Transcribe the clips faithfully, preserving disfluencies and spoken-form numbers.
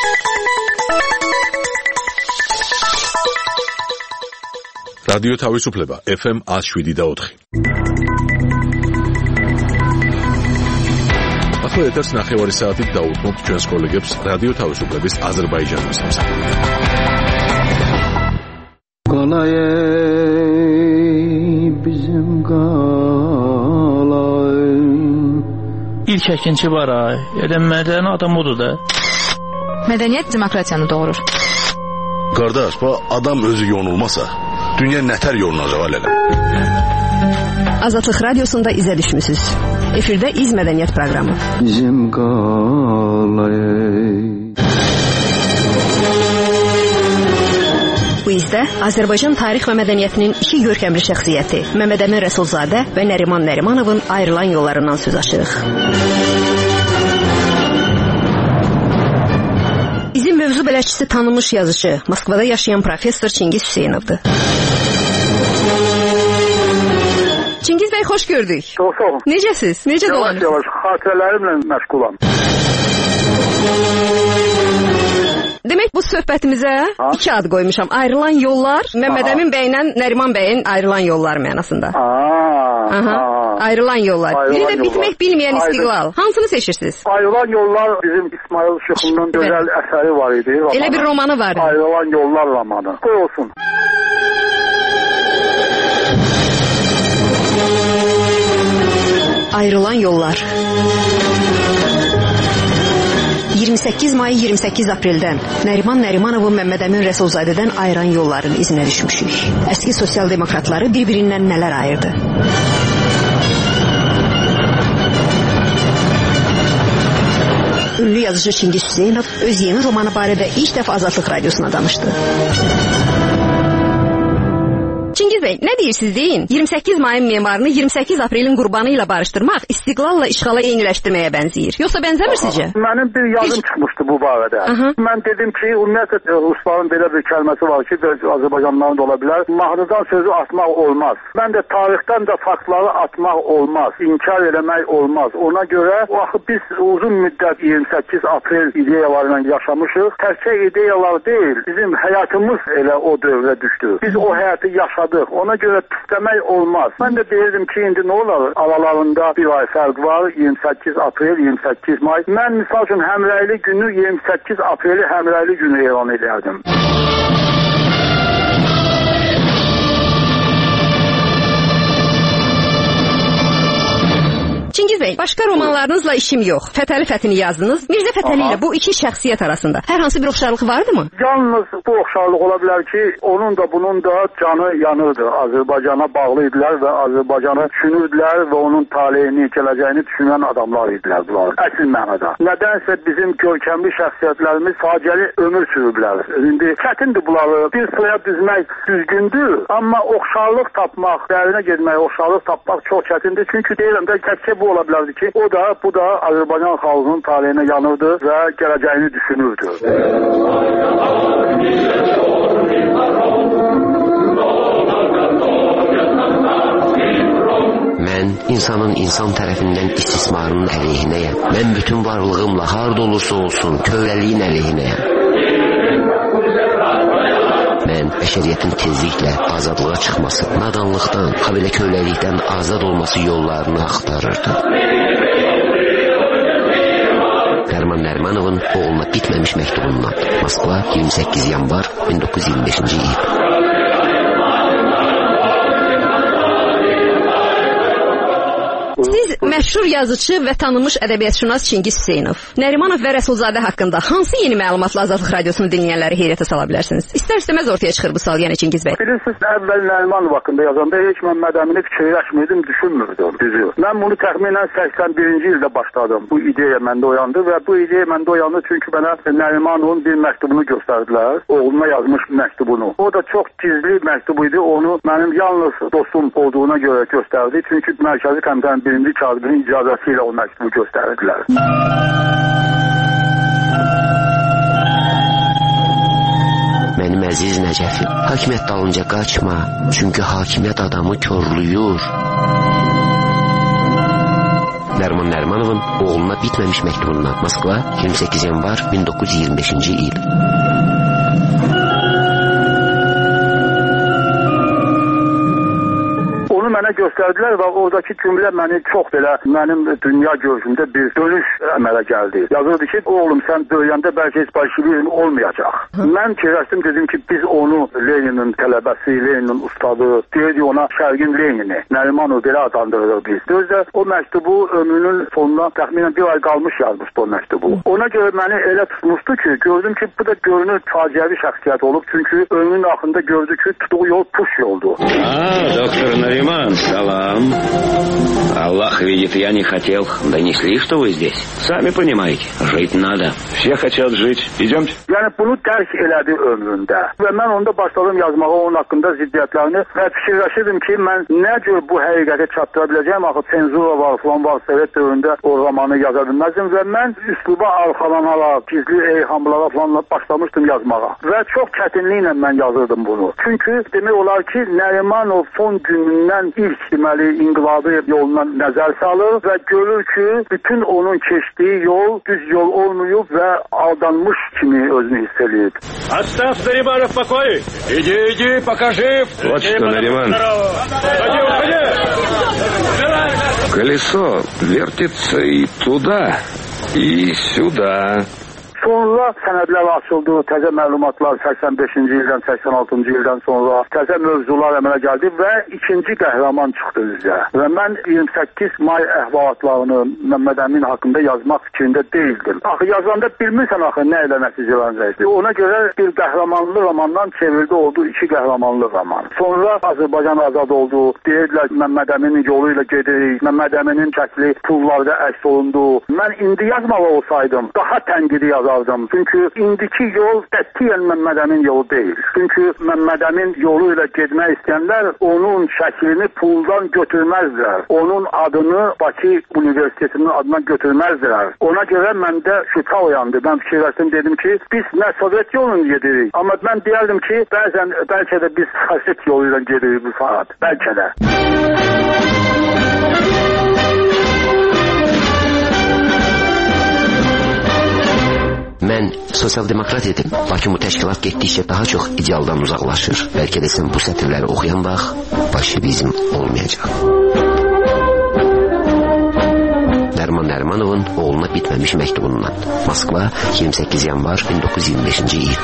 რადიო თავისუფლება ეფ ემ one oh seven point four. ახლა ეთერს ნახევარი საათით დაუთმობთ ჩვენს კოლეგებს რადიო თავისუფლების აზერბაიჯანის მსახურით. Qalay bizim qalay. İlk əkinçi var ay. Elə mədəni adam odur da. Mədəniyyət demokratiyanı doğurur. Qardaş, bu adam özü yonulmasa, dünya nətər yolunacaq elələ. Azadlıq Radiosunda izə düşmüsünüz. Efirdə İz Mədəniyyət proqramı. Bizim qalay. Bu izdə Azərbaycan tarix və mədəniyyətinin iki görkəmli şəxsiyyəti Məmməd Əmin Rəsulzadə və Nəriman Nərimanovun ayrılan yollarından söz açırıq. İzin mövzu bələdçisi tanınmış yazıcı, Moskvada yaşayan professor Çingiz Hüseynovdur. Çingiz bəy, xoş gördük. Çox sağ olun. Necəsiz? Necə dolanırsınız? Yavaş-yavaş xatirələrimlə məşğulam. Demək, bu söhbətimizə ha? iki ad qoymuşam. Ayrılan yollar, Məmməd Əmin bəylə Nəriman bəyin ayrılan yollar mənasında. Aa, Aha. Aa. Ayrılan yollar. Biri də bitmək bilməyən istiqlal. Hansını seçirsiniz? Ayrılan yollar bizim İsmail Şıxlının gözəl əsəri var idi. Romanı. Elə bir romanı var. Ayrılan yollar romanı. Qoy olsun. Ayrılan yollar. iyirmi səkkiz may iyirmi səkkiz apreldən Nəriman Nərimanovun Məmməd Əmin Rəsulzadədən ayıran yolların izinə düşmüşük. Əski sosial demokratları bir-birindən nələr ayırdı? Ünlü yazıcı Çingiz Hüseynov öz yeni romanı barədə ilk dəfə Azadlıq Radiosuna danışdı. Çingiz bəy, nə deyirsiniz deyin? iyirmi səkkiz mayın memarını iyirmi səkkiz aprelin qurbanı ilə barışdırmaq istiqlalla işğala eyniləşdirməyə bənzəyir. Yoxsa bənzəmir sizcə? Mənim bir yazım Hiç... çıxmışdı bu barədə. Aha. Mən dedim ki, ümumiyyətlə Rusların belə bir kəlməsi var ki, Azərbaycanlıların da ola bilər. Mahnıdan sözü atmaq olmaz. Mən də tarixdən də faktları atmaq olmaz. İnkar eləmək olmaz. Ona görə axı biz uzun müddət iyirmi səkkiz aprel ideyalarıyla yaşamışıq. Təkcə ideyalar deyil, bizim həyatımız elə o dövrə düşdü. Biz o həyatı yaşamışıq. Ona görə pisləmək olmaz. Mən də deyirdim ki, indi nə olar? Aralarında bir ay fərq var. iyirmi səkkiz aprel, iyirmi səkkiz may. Mən misal üçün həmrəyli günü iyirmi səkkiz apreli həmrəyli günü elan edərdim. Çingiz bəy, başqa romanlarınızla işim yox. Fətəli Fətini yazdınız. Mirzə Fətəli ilə bu iki şəxsiyyət arasında hər hansı bir oxşarlıq vardımı? Yalnız bu oxşarlıq ola bilər ki, onun da bunun da canı yanırdı. Azərbaycana bağlı idilər və Azərbaycanı düşünürdülər və onun taleyini, gələcəyini düşünən adamlar idilər bunlar. Əsl mənada. Nədənsə bizim görkəmli şəxsiyyətlərimiz faciəli ömür sürüblər. İndi çətindir bunları bir sıraya düzmək düzgündür, amma oxşarlıq tapmaq, dərinə getmək, oxşarlıq tapmaq çox çətindir. Çünki deyirəm də təkcə bu ola bilərdi ki, o da, bu da Azərbaycan xalqının taleyinə yanırdı və gələcəyini düşünürdü. Mən insanın insan tərəfindən istismarının əleyhinəyəm. Mən bütün varlığımla harda olursa olsun kövrəliyin əleyhinəyəm. Mən bəşəriyyətin tezliklə azadlığa çıxması, nadanlıqdan, habelə köləlikdən azad olması yollarını axtarırdım. Nəriman Nərimanovun oğluna bitməmiş məktubundan. Moskva, iyirmi səkkiz yanvar min doqquz yüz iyirmi beşinci il. Siz məşhur yazıcı və tanınmış ədəbiyyatşünas Çingiz Hüseynov, Nərimanov və Rəsulzadə haqqında hansı yeni məlumatla Azadlıq Radiosunu dinləyənləri heyrətə sala bilərsiniz? İstər-istəməz ortaya çıxır bu sual, yəni Çingiz bəy. Bilirsiniz, əvvəl Nərimanov haqqında yazanda heç Məmməd Əmini fikirləşmirdim, düşünmürdüm, düzü. Mən bunu təxminən səksən birinci ildə başladım. Bu ideya məndə oyandı və bu ideya məndə oyandı çünki mənə Nərimanovun bir məktubunu göstərdilər, oğluna yazmış məktubunu. O da çox gizli məktub idi, onu mənim yalnız dostum olduğuna görə göstərdi. Çünki Mərkəzi Komitənin birinci kağıdının icazəsi ilə o məktubu göstərdilər. Mənim əziz Nəcəfim, hakimiyyət dalınca qaçma, çünki hakimiyyət adamı körlüyür. Nəriman Nərimanov Nərimanovun oğluna bitməmiş məktubundan. Moskva, iyirmi səkkiz yanvar bin doqquz yüz iyirmi beşinci il. Onu mənə göstərdilər və oradakı cümlə məni çox belə mənim dünya görüşümdə bir dönüş əmələ gəldi. Yazırdı ki, oğlum sən böyüyəndə bəlkə heç bolşevizm olmayacaq. Mən fikirləşdim, dedim ki, biz onu Leninin tələbəsi, Leninin ustadı, deyirdi ona Şərqin Lenini, Nərimanov belə adlandırırıq biz. Özdə o məktubu ömrünün sonuna təxminən bir ay qalmış yazmışdı o məktubu. Ona görə məni elə tutmuşdu ki, gördüm ki, bu da görünür faciəvi şəxsiyyət olub. Çünki ömrünün axında gördü ki, tutduğu yol puş yoldu. Aa, doktor Нариман, салам. Аллах видит, я не хотел. Донесли, что вы здесь. Сами понимаете, жить надо. Все хотят жить. Идемте. Yəni bunu dərk elədi ömründə. Və mən onda başladım yazmağa onun haqqında ziddiyyətlərini və fikirləşirdim ki, mən nə cür bu həqiqəti çatdıra biləcəyim. Axı senzura var, falan var, Sovet dövründə o romanı yaza bilməzdim və mən üsluba arxalanaraq, gizli eyhamlara falan başlamışdım yazmağa. Və çox çətinliklə mən yazırdım bunu. Çünki demək olar ki, Nərimanov son günündən ilk deməli inqilabi yoluna nəzər salır və görür ki, bütün onun keçdiyi yol düz yol olmayıb və aldanmış kimi özünü hiss eləyir. Оставь Наримана в покое! Иди, иди, покажи! Вот что, Нариман. Колесо вертится и туда, и сюда. Sonra sənədlər açıldı, təzə məlumatlar səksən beşinci ildən, səksən altıncı ildən sonra təzə mövzular əmələ gəldi və ikinci qəhrəman çıxdı üzə. Və mən iyirmi səkkiz may əhvalatlarını Məmməd Əmin haqqında yazmaq fikrində deyildim. Axı yazanda bilmirsən axı nə ilə nəticələnəcəkdir. Ona görə bir qəhrəmanlı romandan çevirdi oldu iki qəhrəmanlı roman. Sonra Azərbaycan azad oldu. Deyirdilər Məmməd Əminin yolu ilə gedirik. Məmməd Əminin şəkli pullarda əks olundu. Mən indi yazmalı olsaydım daha tənqidi yazardım. Çünki indiki yol qətiyyən Məmməd Əmin yolu deyil. Çünki Məmməd Əmin yolu ilə getmək istəyənlər onun şəklini puldan götürməzdilər. Onun adını Bakı Universitetinin adına götürməzdilər. Ona görə məndə şübhə oyandı. Mən fikirləşdim, dedim ki, biz nə Sovet yolunu gedirik. Amma mən deyərdim ki, bəzən bəlkə də biz Sovet yolu ilə gedirik bu saat. Bəlkə də. Mən sosial-demokrat idim. Lakin bu təşkilat getdikcə daha çox idealdan uzaqlaşır. Bəlkə də sən bu sətirləri oxuyan vaxt bolşevizm olmayacaq. Nəriman Nərimanovun oğluna bitməmiş məktubundan. Moskva, iyirmi səkkiz yanvar bin doqquz yüz iyirmi beşinci il.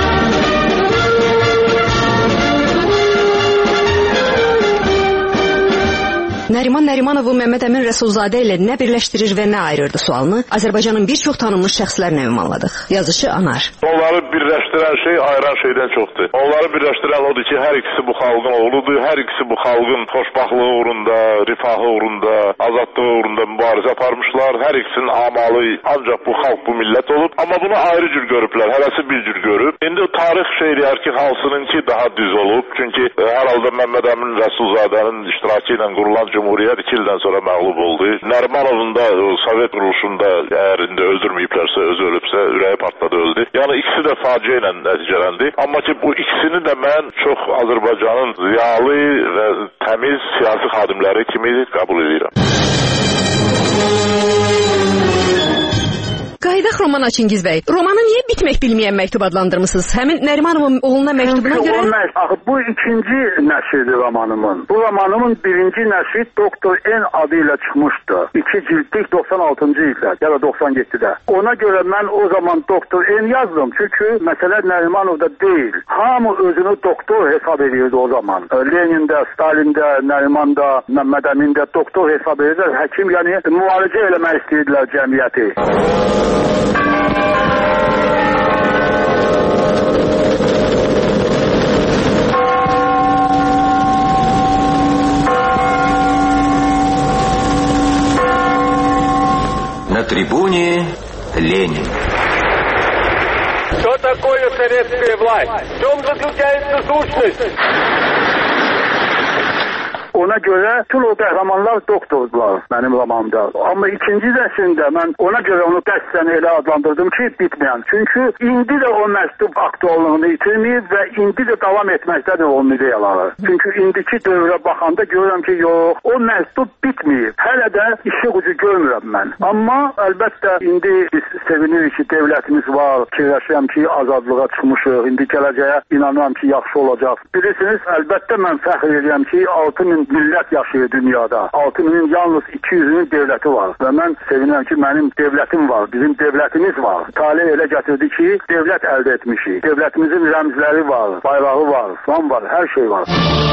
Nəriman Nərimanovu Məmməd Əmin Rəsulzadə ilə nə birləşdirir və nə ayırırdı sualını Azərbaycanın bir çox tanınmış şəxslərlə ünvanladıq. Yazışı Anar. Onları birləşdirən şey ayıran şeydən çoxdur. Onları birləşdirən odur ki, hər ikisi bu xalqın oğludur. Hər ikisi bu xalqın xoşbaxtlığı uğrunda, rifahı uğrunda, azadlığı uğrunda mübarizə aparmışlar. Hər ikisinin amalı ancaq bu xalq, bu millət olub. Amma bunu ayrı cür görüblər. Hərəsi bir cür görüb. İndi tarix şey deyər ki, hansınınki daha düz olub. Çünki hər halda Məmməd Əmin Rəsulzadənin iştirakı ilə qurulan Cumhuriyet iki ildən sonra məğlub oldu. Nərimanovun da Sovet quruluşunda əgər indi öldürməyiblərsə, özü ölübsə, ürəyi partladı, öldü. Yəni ikisi də faciə ilə nəticələndi. Amma ki bu ikisini də mən çox Azərbaycanın ziyalı və təmiz siyasi xadimləri kimi qəbul edirəm. Qayıdaq romana Çingiz bəy. Romanı niyə bitmək bilməyən məktub adlandırmısınız? Həmin Nərimanovun oğluna məktubuna görə... Axı bu ikinci nəşridir romanımın. Bu romanımın birinci nəşri Doktor N adı ilə çıxmışdı. İki cildlik doxsan altıncı ildə ya da doxsan yeddidə. Ona görə mən o zaman Doktor N yazdım. Çünki məsələ Nərimanovda deyil. Hamı özünü doktor hesab edirdi o zaman. Lenində, Stalində, Nərimanda, Məmməd Əmində doktor hesab edirlər. Həkim, yəni müalicə eləmək istəyirdilər cəmiyyəti. На трибуне Ленин. Что такое советская власть? В чем заключается сущность? Ona görə bütün o qəhrəmanlar doktordular mənim romanımda. Amma ikinci rəsmdə mən ona görə onu qəsdən elə adlandırdım ki, bitməyən. Çünki indi də o məktub aktuallığını itirməyib və indi də davam etməkdədir onun ideyaları. Çünki indiki dövrə baxanda görürəm ki, yox, o məktub bitməyib. Hələ də işıq ucu görmürəm mən. Amma əlbəttə indi biz sevinirik ki, devlətimiz var, fikirləşirəm ki, azadlığa çıxmışıq, indi gələcəyə inanıram ki, yaxşı olacaq. Bilirsiniz, əlbəttə mən fəxr edirəm ki, altı min millət yaşayır dünyada. altı minin yalnız iki yüzünün devləti var. Və mən sevinirəm ki, mənim devlətim var, bizim devlətimiz var. Talih elə gətirdi ki, devlət əldə etmişik. Devlətimizin rəmzləri var, bayrağı var, falan var, hər şey var.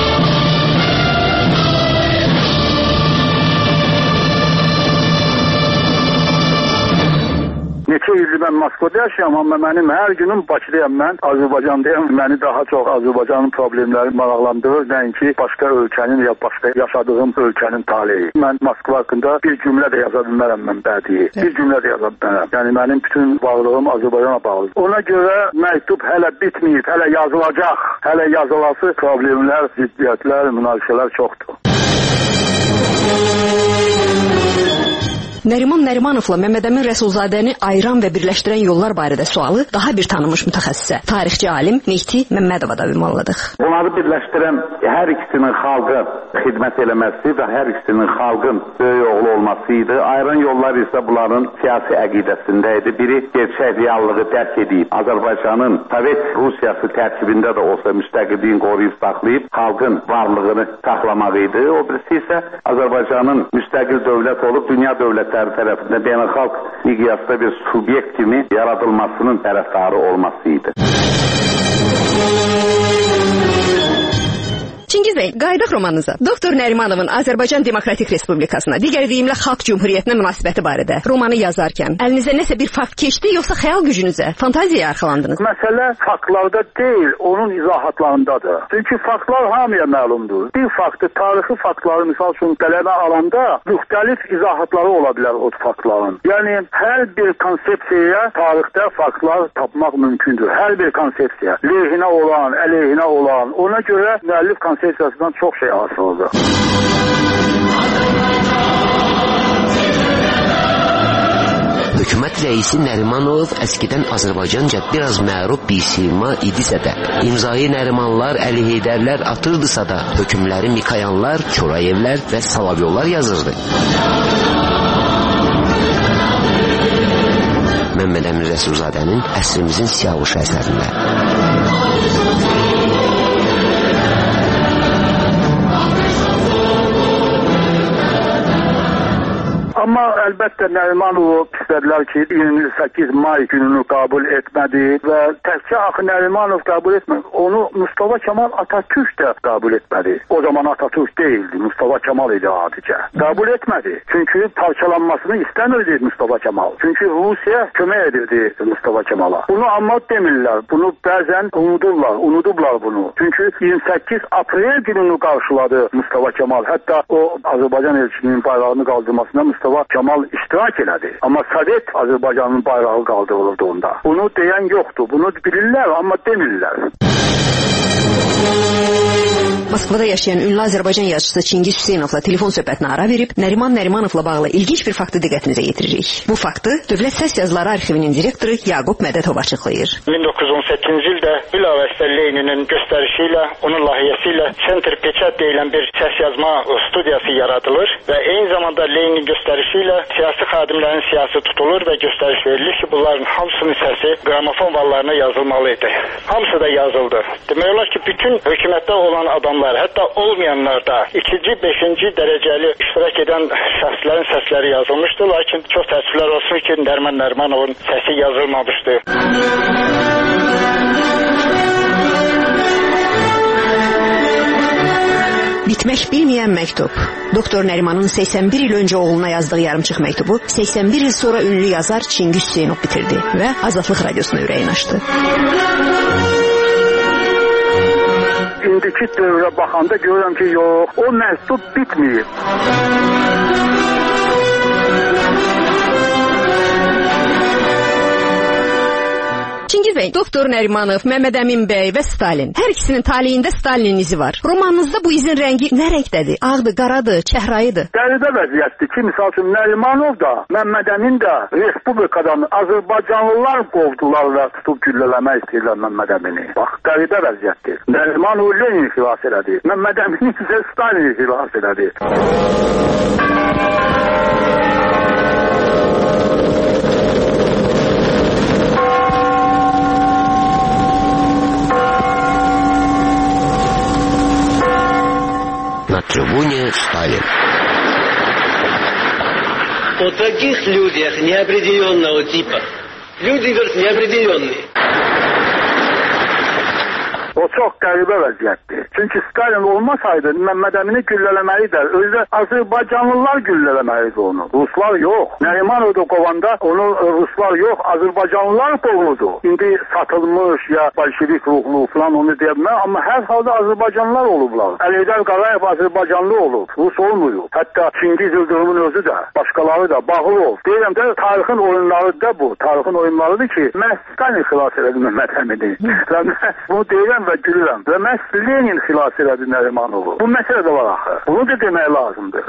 Neçə ildir mən Moskvada yaşayam, amma mənim hər günüm Bakıdayam mən, Azərbaycandayam. Məni daha çox Azərbaycanın problemləri maraqlandırır, nəinki başqa ölkənin ya başqa yaşadığım ölkənin taleyi. Mən Moskva haqqında bir cümlə də yaza bilmərəm mən bədiyi. Bir cümlə də yaza bilmərəm. Yəni mənim bütün varlığım Azərbaycana bağlıdır. Ona görə məktub hələ bitməyib, hələ yazılacaq. Hələ yazılası problemlər, ziddiyyətlər, münaqişələr çoxdur. Nəriman Nərimanovla Məmməd Əmin Rəsulzadəni ayıran və birləşdirən yollar barədə sualı daha bir tanınmış mütəxəssisə, tarixçi alim Mehdi Məmmədova da ünvanladıq. Bunları birləşdirən hər ikisinin xalqa xidmət eləməsi və hər ikisinin xalqın böyük oğlu olması idi. Ayıran yollar isə bunların siyasi əqidəsində idi. Biri gerçək reallığı dərk edib, Azərbaycanın Sovet Rusiyası tərkibində də olsa müstəqilliyin qoruyub saxlayıb, xalqın varlığını saxlamaq idi. O birisi isə Azərbaycanın müstəqil dövlət olub, dünya dövlətləri tərəfindən beynəlxalq miqyasda bir subyekt kimi yaradılmasının tərəfdarı olması idi. Çingiz bəy, qayıdaq romanınıza. Doktor Nərimanovun Azərbaycan Demokratik Respublikasına, digər deyimlə Xalq Cümhuriyyətinə münasibəti barədə romanı yazarkən əlinizə nəsə bir fakt keçdi, yoxsa xəyal gücünüzə, fantaziyaya arxalandınız? Məsələ faktlarda deyil, onun izahatlarındadır. Çünki faktlar hamıya məlumdur. Bir faktı, tarixi faktları misal üçün qələmə alanda müxtəlif izahatları ola bilər o faktların. Yəni hər bir konsepsiyaya tarixdə faktlar tapmaq mümkündür. Hər bir konsepsiya, lehinə olan, əleyhinə olan, ona görə müəllif konsepsiyasından çox şey asılıdır. Hökumət rəisi Nərimanov əskidən Azərbaycanca biraz məruf bir sima idisə də, imzayı Nərimanlar, Əli Heydərlər atırdısa da, hökümləri Mikayanlar, Korayevlər və Salavyovlar yazırdı. Məmməd Əmin Rəsulzadənin Əsrimizin Siyavuş əsərində. Amma əlbəttə Nərimanov istədilər ki, iyirmi səkkiz may gününü qəbul etmədi və təkcə axı Nərimanov qəbul etmədi. Onu Mustafa Kemal Atatürk də qəbul etmədi. O zaman Atatürk deyildi, Mustafa Kemal idi adicə. Qəbul etmədi. Çünki parçalanmasını istəmirdi Mustafa Kemal. Çünki Rusiya kömək edirdi Mustafa Kemala. Bunu amma demirlər. Bunu bəzən unudurlar, unudublar bunu. Çünki iyirmi səkkiz aprel gününü qarşıladı Mustafa Kemal. Hətta o Azərbaycan elçiliğinin bayrağını qaldırmasına Mustafa Kemal iştirak elədi. Amma Sovet Azərbaycanın bayrağı qaldırılırdı onda. Bunu deyən yoxdur. Bunu bilirlər, amma demirlər. Moskvada yaşayan ünlü Azərbaycan yazıçısı Çingiz Hüseynovla telefon söhbətinə ara verib Nəriman Nərimanovla bağlı ilginç bir faktı diqqətinizə yetiririk. Bu faktı Dövlət Səs Yazıları Arxivinin direktoru Yaqub Mədətov açıqlayır. min doqquz yüz on səkkizinci ildə bilavasitə Leninin göstərişi ilə, onun layihəsi ilə Center Peçat deyilən bir səs yazma studiyası yaradılır və eyni zamanda Leninin göstərişi ilə siyasi xadimlərin siyasi tutulur və göstəriş verilir ki, bunların hamısının səsi qramofon vallarına yazılmalıydı. Hamısı da yazıldı. Demək olar ki, bütün hökumətdə olan adamlar, hətta olmayanlar da ikinci, beşinci dərəcəli iştirak edən şəxslərin səsləri yazılmışdı, lakin çox təəssüflər olsun ki, Nəriman Nərimanovun səsi yazılmamışdı. Bitmək bilməyən məktub. Doktor Nərimanın səksən bir il öncə oğluna yazdığı yarımçıq məktubu səksən bir il sonra ünlü yazar Çingiz Hüseynov bitirdi və Azadlıq Radiosuna ürəyin açdı. İndiki dövrə baxanda görürəm ki, yox, o məktub bitməyib. Çingiz bəy, doktor Nərimanov, Məmməd Əmin bəy və Stalin. Hər ikisinin taleyində Stalinin izi var. Romanınızda bu izin rəngi nə rəngdədir? Ağdır, qaradır, çəhrayıdır. Qəribə vəziyyətdir ki, misal üçün Nərimanov da, Məmməd Əmin də Respublikadan Azərbaycanlılar qovdular və tutub güllələmək istəyirlər Məmməd Əmini. Bax, qəribə vəziyyətdir. Nərimanov Lenin xilas elədi. Məmməd Əmin isə Stalin xilas elədi. На трибуне Сталин. О таких людях неопределенного типа. Люди, говорят, неопределенные. O çox qəribə vəziyyətdir. Çünki Stalin olmasaydı Məmməd Əmini güllələməli də, özü Azərbaycanlılar güllələməlidir onu. Ruslar yox. Nərimanov da qovanda onu Ruslar yox, Azərbaycanlılar qovuldu. İndi satılmış ya bolşevik ruhlu falan onu deyəməm, amma hər halda Azərbaycanlılar olublar. Əlidər Qarayev Azərbaycanlı olub, Rus olmuyor. Hətta Çingiz Yıldırımın özü də, başqaları da bağlı olub. Deyirəm də tarixin oyunları da bu. Tarixin oyunlarıdır ki, məhz Stalin xilas elədi Məmməd Əmini. Bunu deyirəm və gülürəm. Və məhz Lenin xilas elədi Nərimanovu. Bu məsələ də var axı. Bunu da demək lazımdır.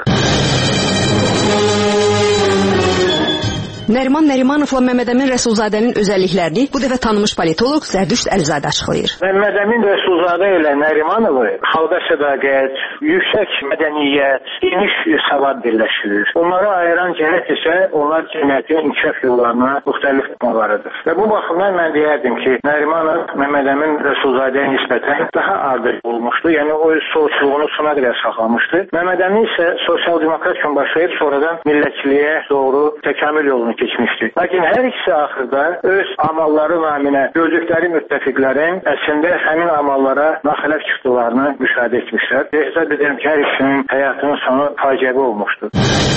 Nəriman Nərimanovla Məmməd Əmin Rəsulzadənin özəlliklərini bu dəfə tanınmış politoloq Zərdüşt Əlizadə açıqlayır. Məmməd Əmin Rəsulzadə ilə Nərimanovu xalqa sədaqət, yüksək mədəniyyət, geniş savad birləşdirir. Onları ayıran cəhət isə onlar cəmiyyətin inkişaf yollarına müxtəlif olmalarıdır. Və bu baxımdan mən deyərdim ki, Nərimanov Məmməd Əmin Rəsulzadəyə nisbətən daha ardıq olmuşdu. Yəni o solçuluğunu sona qədər saxlamışdı. Məmməd Əmin isə sosial-demokrat kimi başlayıb sonradan millətçiliyə doğru təkamül yolunu keçmişdi. Lakin hər ikisi axırda öz amalları naminə gördükləri müttəfiqlərin əslində həmin amallara naxilaf çıxdıqlarını müşahidə etmişlər. Hesab edirəm ki, hər ikisinin həyatının sonu faciəvi olmuşdur.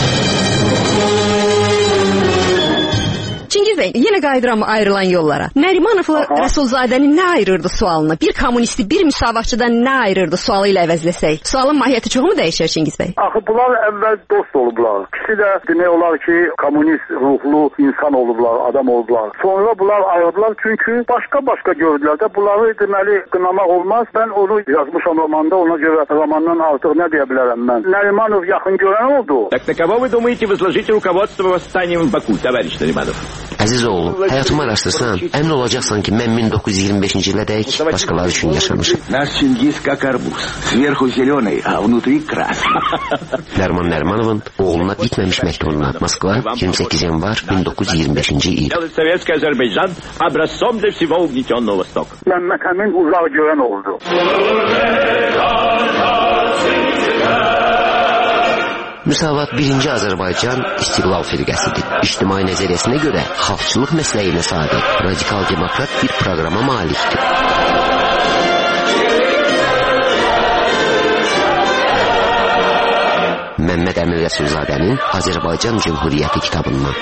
Çingiz bəy, yenə qayıdıram ayrılan yollara. Nərimanovla Rəsulzadəni nə ayırırdı sualını? Bir kommunisti, bir müsavatçıdan nə ayırırdı sualı ilə əvəzləsək? Sualın mahiyyəti çoxmu dəyişir Çingiz bəy? Axı bunlar əvvəl dost olublar. İkisi də demək olar ki, kommunist ruhlu insan olublar, adam olublar. Sonra bunlar ayrıldılar çünki başqa-başqa gördülər də. Bunları deməli qınamaq olmaz. Mən onu yazmışam romanda, ona görə romandan artıq nə deyə bilərəm mən? Nərimanov yaxın görən oldu. Так на кого вы думаете возложить руководство восстанием в Баку, товарищ Нариманов? Əziz oğlum, həyatımı araşdırsan, əmin olacaqsan ki, mən min doqquz yüz iyirmi beşinci ilədək başqaları üçün yaşamışım. Наш Чингис как арбуз. Сверху зеленый, а внутри красный. Nəriman Nərimanovun oğluna bitməmiş məktubuna Moskva, iyirmi səkkiz yanvar min doqquz yüz iyirmi beşinci il. Советский Азербайджан образцом для всего угнетенного Востока. Məmməd Əmin uzaq görən oldu. Müsavat birinci Azərbaycan İstiqlal firqəsidir. İctimai nəzəriyyəsinə görə xalqçılıq məsləyinə sadiq, radikal demokrat bir proqrama malikdir. Məmməd Əmin Rəsulzadənin Azərbaycan Cümhuriyyəti kitabından.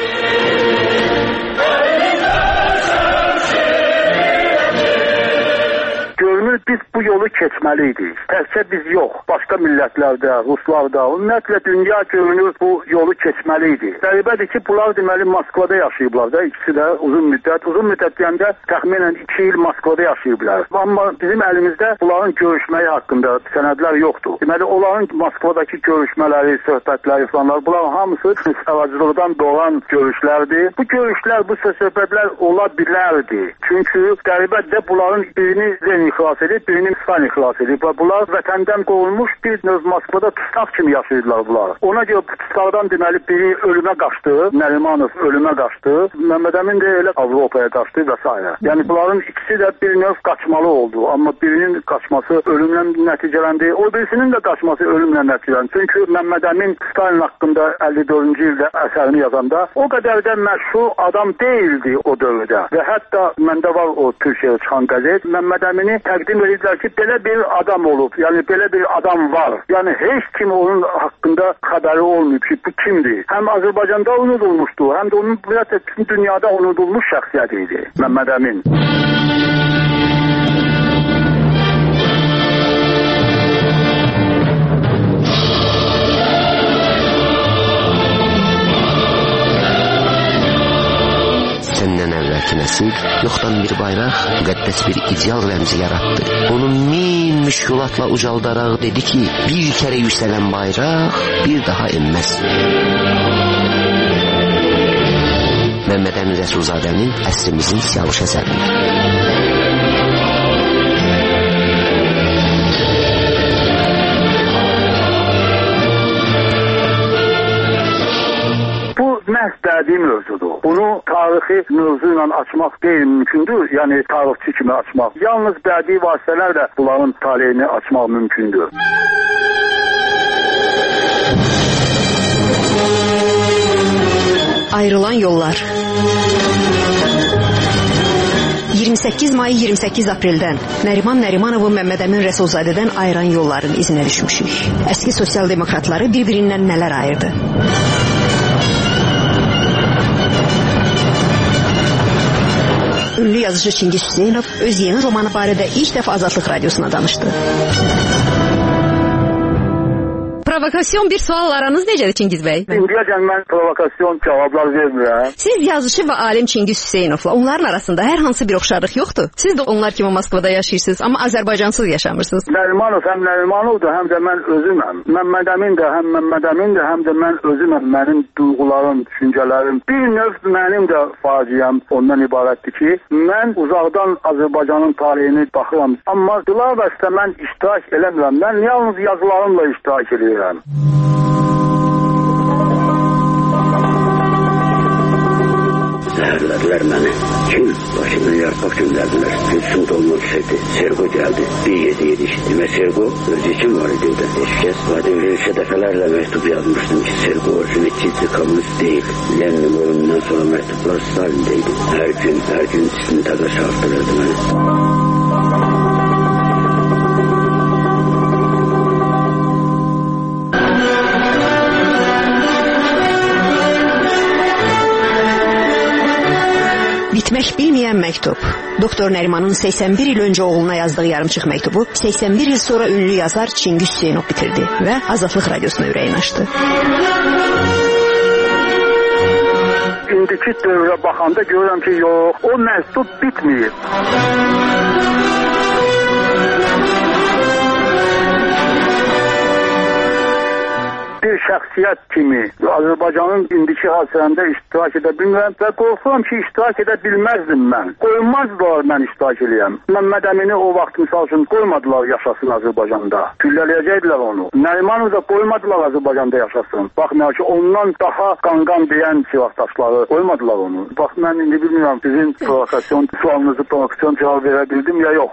Biz bu yolu keçməliydik. Təkcə biz yox, başqa millətlərdə, Ruslarda, ümumiyyətlə dünya görünür bu yolu keçməliydik. Qəribədir ki, bunlar deməli Moskvada yaşayıblar da, ikisi də uzun müddət. Uzun müddət deyəndə təxminən iki il Moskvada yaşayıblar. Amma bizim əlimizdə bunların görüşməyi haqqında sənədlər yoxdur. Deməli, onların Moskvadakı görüşmələri, söhbətləri falanlar, bunların hamısı savacılıqdan doğan görüşlərdir. Bu görüşlər, bu söhbətlər ola bilərdi. Çünki qəribədir də bunların birini Lenin xilas edib, birini Stalin xilas edib. Bunlar vətəndən qovulmuş bir növ Moskvada tutaq kimi yaşayırlar bunlar. Ona görə bu tutaqdan deməli biri ölümə qaçdı, Nərimanov ölümə qaçdı, Məmməd Əmin də elə Avropaya qaçdı və s. Yəni bunların ikisi də bir növ qaçmalı oldu. Amma birinin qaçması ölümlə nəticələndi, o birisinin də qaçması ölümlə nəticələndi. Çünki Məmməd Əmin Stalin haqqında əlli dördüncü ildə əsərini yazanda o qədər də məşhur adam deyildi o dövrdə. Və hətta məndə var o Türkiyəyə çıxan qəzet, Məmməd Əmini təqdim edirlər ki, belə bir adam olub, yəni belə bir adam var. Yəni heç kim onun haqqında xəbəri olmayıb ki, bu kimdir? Həm Azərbaycanda unudulmuşdu, həm də onun bütün dünyada unudulmuş şəxsiyyət idi Məmməd Əmin. Səndən əvvəl əvvəlki nəsil yoxdan bir bayraq, müqəddəs bir ideal rəmzi yaratdı. Onu min müşkülatla ucaldaraq dedi ki, bir kərə yüksələn bayraq bir daha enməz. Məhəmməd Əmin Rəsulzadənin əsrimizin siyavuş əsərində. Məhz dədiyi mövzudur. Bunu tarixi mövzu ilə açmaq qeyri-mümkündür. Yəni tarixçi kimi açmaq. Yalnız bədii vasitələrlə bunların taleyini açmaq mümkündür. Ayrılan yollar. iyirmi səkkiz may iyirmi səkkiz apreldən Nəriman Nərimanovun Məhəmməd Əmin Rəsulzadədən ayıran yolların izinə düşmüşük. Əski sosial demokratları bir-birindən nələr ayırdı? Ünlü yazıcı Çingiz Hüseynov öz yeni romanı barədə ilk dəfə Azadlıq Radiosuna danışdı. Provokasyon bir sual aranız necədir Çingiz bəy? İndiyəcən mən provokasyon cavablar vermirəm. Siz yazıcı və alim Çingiz Hüseynovla onların arasında hər hansı bir oxşarlıq yoxdur. Siz də onlar kimi Moskvada yaşayırsınız, amma Azərbaycansız yaşamırsınız. Nərimanov həm Nərimanovdur, həm də mən özüməm. Məhəmməd Əmin də həm Məhəmməd Əmindir, həm də mən özüməm. Mənim duyğularım, düşüncələrim, bir növ mənim də faciəm ondan ibarətdir ki, mən uzaqdan Azərbaycanın tarixini baxıram. Amma bilavasitə mən iştirak eləmirəm. Mən yalnız yazılarımla iştirak edirəm. Zəhərlədilər məni. Kim? Başımdan yarpaq göndərdilər. Gülsüm dolmaq istədi. Sergo gəldi. Bir yedi yedik. Demə Sergo özü için var idi də. Eşkəs vadə verilişə dəfələrlə məktub yazmışdım ki, Sergo ciddi komünist deyil. Lenin ölümündən sonra məktublar Stalindeydi. Hər gün, hər gün istintaqa çarptırırdı məni. Bitmək bilməyən məktub. Doktor Nərimanın səksən bir il öncə oğluna yazdığı yarımçıq məktubu səksən bir il sonra ünlü yazar Çingiz Hüseynov bitirdi və Azadlıq Radiosuna ürəyin açdı. İndiki dövrə baxanda görürəm ki, yox, o məktub bitməyib. Bir şəxsiyyət kimi Azərbaycanın indiki hadisələrində iştirak edə bilmirəm və qorxuram ki, iştirak edə bilməzdim mən. Qoymazdılar mən iştirak edəyəm. Məhəmməd Əmini o vaxt misal üçün qoymadılar yaşasın Azərbaycanda. Güllələyəcəkdilər onu. Nərimanov da qoymadılar Azərbaycanda yaşasın. Baxmayaq ki, ondan daha qanqan deyən silahdaşları qoymadılar onu. Bax, mən indi bilmirəm sizin provokasyon, sualınızı provokasyon cavab verə bildim ya yox.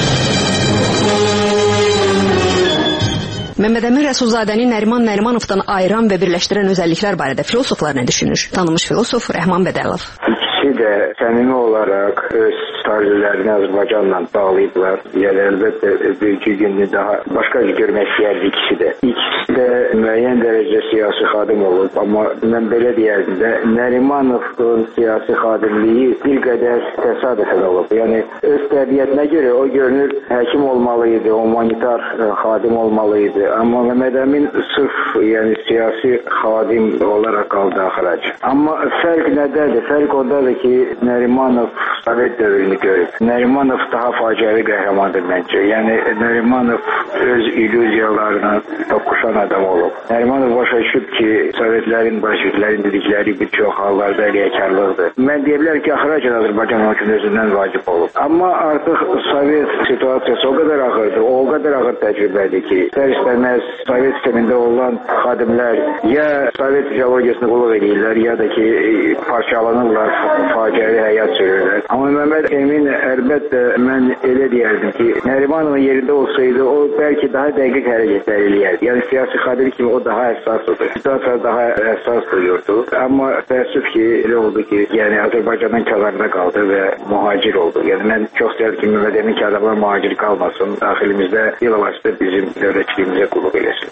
Məhəmməd Əmin Rəsulzadəni Nəriman Nərimanovdan ayıran və birləşdirən özəlliklər barədə filosoflar nə düşünür? Tanınmış filosof Rəhman Bədəlov. İkisi də səmimi olaraq öz tarihlərini Azərbaycanla bağlayıblar. Yəni əlbəttə bir-iki gününü daha başqa görmək istəyərdi ikisi də. İkisi də müəyyən dərəcədə siyasi xadim olub, amma mən belə deyərdim də Nərimanovun siyasi xadimliyi bir qədər təsadüfən olub. Yəni öz təbiətinə görə o görünür həkim olmalı idi, humanitar xadim olmalı idi. Amma Məhəmməd Əmin sırf yəni siyasi xadim olaraq qaldı axırac. Amma fərq nədədir? Fərq ondadır ki, Nərimanov Sovet dövrünü görüb. Nərimanov daha faciəvi qəhrəmandır məncə. Yəni Nərimanov öz illüziyalarına toqquşan adam olub. Nərimanov başa düşüb ki, Sovetlərin, bolşeviklərin dedikləri bir çox hallarda əliyəkarlıqdır. Mən deyə bilər ki, axırac Azərbaycan onun üçün özündən vacib olub. Amma artıq Sovet situasiyası o qədər ağırdır, o qədər ağır təcrübədir ki, istər-istəməz Sovet sistemində olan xadimlər ya Sovet ideologiyasını qulluq edirlər, ya da ki, parçalanırlar, faciəvi həyat sürürlər. Amma Məhəmməd Əmin əlbəttə mən elə deyərdim ki, Nərimanovun yerində olsaydı, o bəlkə daha dəqiq hərəkətlər eləyərdi. Yəni siyasi xadim kimi o daha həssasdır. Situasiya daha həssas duyurdu. Amma təəssüf ki, elə oldu ki, yəni Azərbaycanın kənarında qaldı və mühacir oldu. Yəni mən çox istərdim ki, Məhəmməd Əmin ki, adamlar mühacir qalmasın, daxilimizdə bilavasitə bizim dövlətçiliyimizə qulluq eləsin.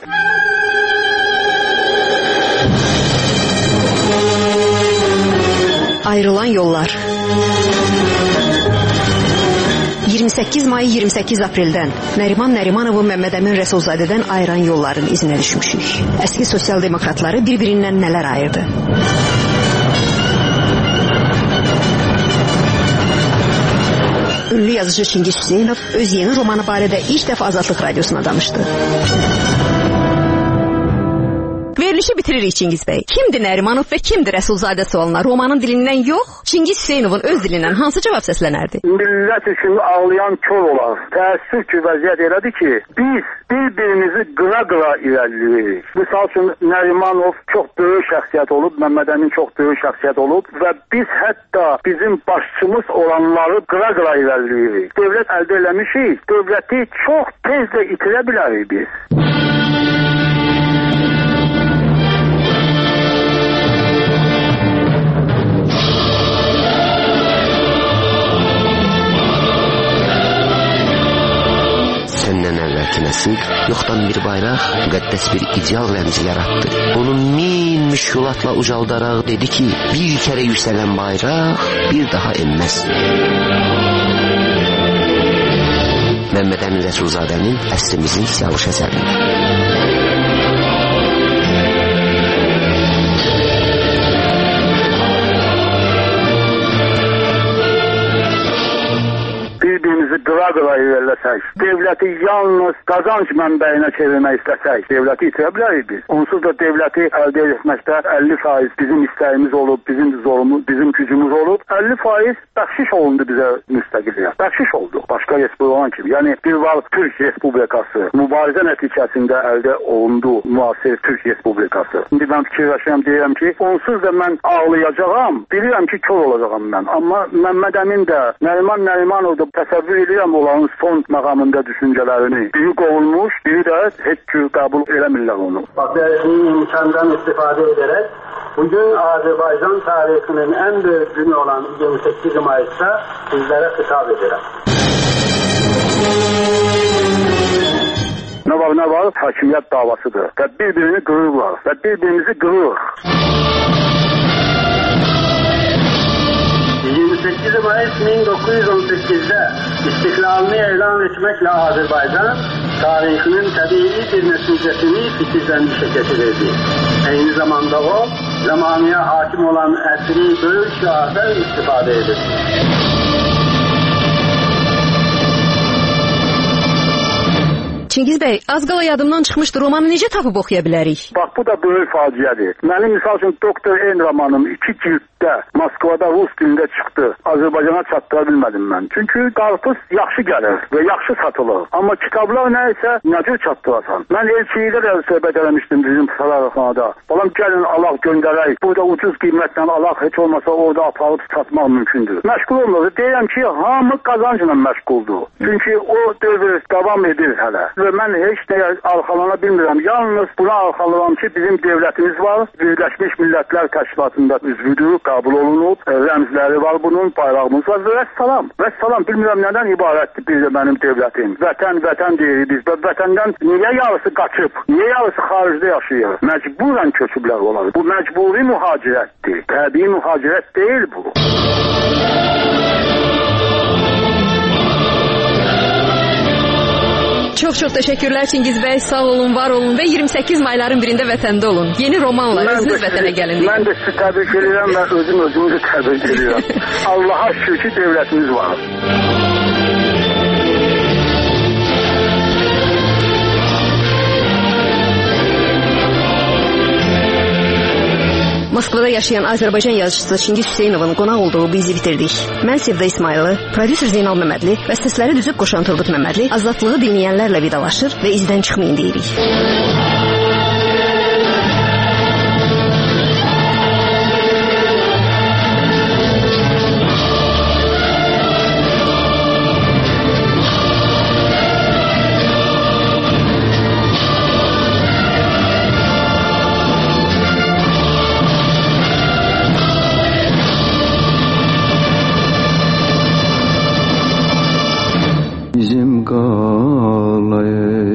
Ayrılan yollar. iyirmi səkkiz may iyirmi səkkiz apreldən Nəriman Nərimanovun Məhəmməd Əmin Rəsulzadədən ayıran yolların izinə düşmüşük. Əski sosial demokratları bir-birindən nələr ayırdı? yazıcı Çingiz Hüseynov öz yeni romanı barədə ilk dəfə Azadlıq Radiosuna danışdı. Verilişi bitiririk Çingiz bəy. Kimdir Nərimanov və kimdir Rəsulzadə sualına romanın dilindən yox, Çingiz Hüseynovun öz dilindən hansı cavab səslənərdi? Millət üçün ağlayan kör olar. Təəssüf ki, vəziyyət elədir ki, biz bir-birimizi qıra-qıra irəliləyirik. Misal üçün Nərimanov çox böyük şəxsiyyət olub, Məmməd Əmin çox böyük şəxsiyyət olub və biz hətta bizim başçımız olanları qıra-qıra irəliləyirik. Dövlət əldə eləmişik, dövləti çox tez də itirə bilərik biz. Səndən əvvəlki nəsil yoxdan bir bayraq, müqəddəs bir ideal rəmzi yaratdı. Onun min müşkülatla ucaldaraq dedi ki, bir kərə yüksələn bayraq bir daha enməz. Məmməd Əmin Rəsulzadənin əsrimizin Siyavuş əsəri. Bir-birimizi qıra-qıra irəliləsək, dövləti yalnız qazanc mənbəyinə çevirmək istəsək, dövləti itirə bilərik biz. Onsuz da dövləti əldə etməkdə əlli faiz bizim istəyimiz olub, bizim zorumuz, bizim gücümüz olub. əlli faiz bəxşiş olundu bizə müstəqilliyə. Bəxşiş oldu. Başqa respublika olan kimi. Yəni bir var Türk Respublikası mübarizə nəticəsində əldə olundu müasir Türk Respublikası. İndi mən fikirləşirəm, deyirəm ki, onsuz da mən ağlayacağam, bilirəm ki, kör olacağam mən. Amma Məmməd Əmin də, Nəriman Nərimanov da təsəvvür edirəm onların son məqamında düşüncələrini. Biri qovulmuş, biri də heç ki qəbul eləmirlər onu. Bu imkandan istifadə edərək bugün Azərbaycan tarixinin ən böyük günü olan iyirmi səkkiz Mayıs'ta sizlərə xitab edirəm. Nə var, nə var? Hakimiyyət davasıdır. Və bir-birini qırırlar. Və bir-birimizi qırır. iyirmi səkkiz Mayıs min doqquz yüz on səkkizdə istiklalını elan etməklə Azərbaycan tarixinin təbii bir nəticəsini fikirlənmişə getirirdi. Eyni zamanda o, zamanıya hakim olan əsri böyük şiardan istifadə edir. Çingiz bəy, az qala yadımdan çıxmışdı, romanı necə tapıb oxuya bilərik? Bax, bu da böyük faciədir. Mənim misal üçün Doktor En romanım iki cilddə Moskvada rus dilində çıxdı. Azərbaycana çatdıra bilmədim mən. Çünki qarpız yaxşı gəlir və yaxşı satılır. Amma kitablar nə isə necə çatdırasan? Mən elçiyə də söhbət eləmişdim bizim Sarayxanada. Balam gəlin alaq göndərək. Burada ucuz qiymətlə alaq, heç olmasa orada aparıb satmaq mümkündür. Məşğul olmalı. Deyirəm ki, hamı qazancla məşğuldur. Çünki o dövr davam edir hələ. Və mən heç nəyə arxalana bilmirəm. Yalnız buna arxalanıram ki, bizim dövlətimiz var. Birləşmiş Millətlər Təşkilatında üzvüdür, qəbul olunub. Rəmzləri var bunun, bayrağımız var. Və vəssalam. Vəssalam, bilmirəm nədən ibarətdir bir də mənim dövlətim. Vətən, vətən deyirik biz. Və vətəndən niyə yarısı qaçıb? Niyə yarısı xaricdə yaşayır? Məcburən köçüblər olar. Bu məcburi mühacirətdir. Təbii mühacirət deyil bu. Çox-çox təşəkkürlər Çingiz bəy, sağ olun, var olun və iyirmi səkkiz mayların birində vətəndə olun. Yeni romanla özünüz vətənə gəlin. Mən də sizi təbrik edirəm və özüm özümüzü təbrik edirəm. Allaha şükür ki, dövlətimiz var. Moskvada yaşayan Azərbaycan yazıçısı Çingiz Hüseynovun qonaq olduğu bu izi bitirdik. Mən Sevda İsmayılı, prodüser Zeynal Məmmədli və səsləri düzüb qoşan Turgut Məmmədli azadlığı dinləyənlərlə vidalaşır və izdən çıxmayın deyirik. Bizim qalayı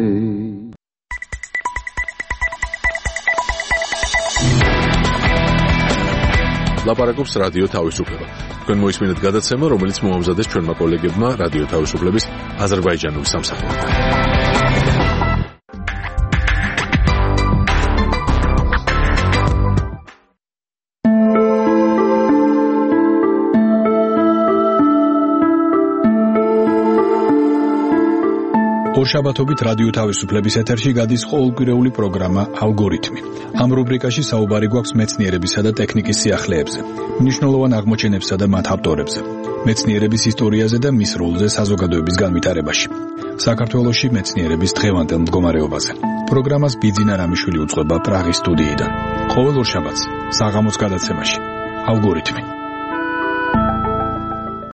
ლაპარაკობს რადიო თავისუფლება. თქვენ მოისმინეთ გადაცემა, რომელიც მოამზადეს ჩვენმა კოლეგებმა რადიო თავისუფლების აზერბაიჯანული სამსახურიდან. ორშაბათობით რადიო თავისუფლების ეთერში გადის ყოველკვირეული პროგრამა ალგორითმი. ამ რუბრიკაში საუბარი გვაქვს მეცნიერებისა და ტექნიკის სიახლეებზე, მნიშვნელოვან აღმოჩენებსა და მათ ავტორებზე, მეცნიერების ისტორიაზე და მის როლზე საზოგადოების განვითარებაში. საქართველოში მეცნიერების დღევანდელ მდგომარეობაზე. პროგრამას ბიძინა რამიშვილი უძღვება პრაღის სტუდიიდან. ყოველ ორშაბათს საღამოს გადაცემაში ალგორითმი.